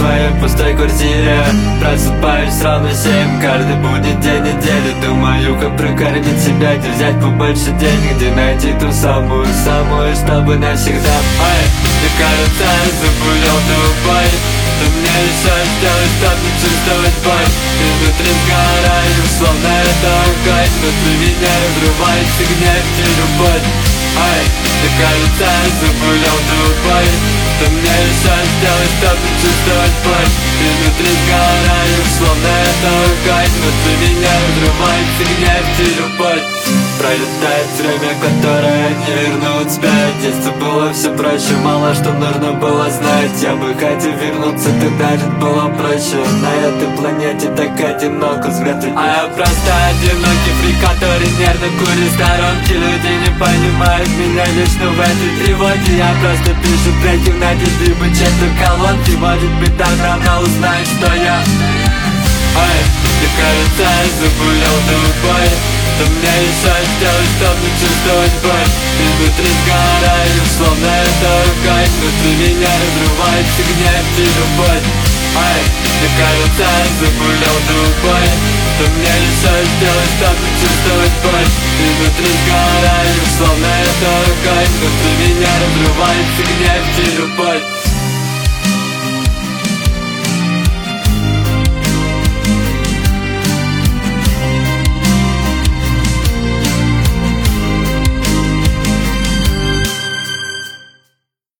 своей пустой квартире. Просыпаюсь ровно 7, каждый будний день недели. Думаю, как прокормить себя, где взять побольше денег, где найти ту самую, чтобы навсегда. Ай, мне кажется, я заболел тобой. Что мне еще сделать, чтобы не чувствовать боль? Изнутри сгораю, словно это огонь. Внутри меня взрывается гнев и любовь. Ай, мне кажется, я заболел тобой. Что мне еще сделать, чтобы не чувствовать боль? Изнутри сгораю, словно это огонь. Внутри меня взрывается гнев и любовь. Пролетает время, которое не вернуть вспять. Детство было все проще, мало что нужно было знать. Я бы хотел вернуться, тогда жить было проще. На этой планете так одиноко, взгляд. А я просто одинокий фрик, который нервно курит сторонки. Люди не понимают меня лично в этой тревоге. Я просто пишу треки в надежде быть чем-то колонки. Может быть, так рано узнать, что я. Ай, мне кажется, я заболел тобой. Что мне еще сделать, чтобы не чувствовать боль? Изнутри сгораю, словно это огонь. Внутри меня разрывается гнев и любовь. Ай, мне кажется, я заболел тобой. Что мне еще сделать, чтобы не чувствовать боль? Изнутри сгораю, словно это огонь. Внутри меня разрывается гнев и любовь.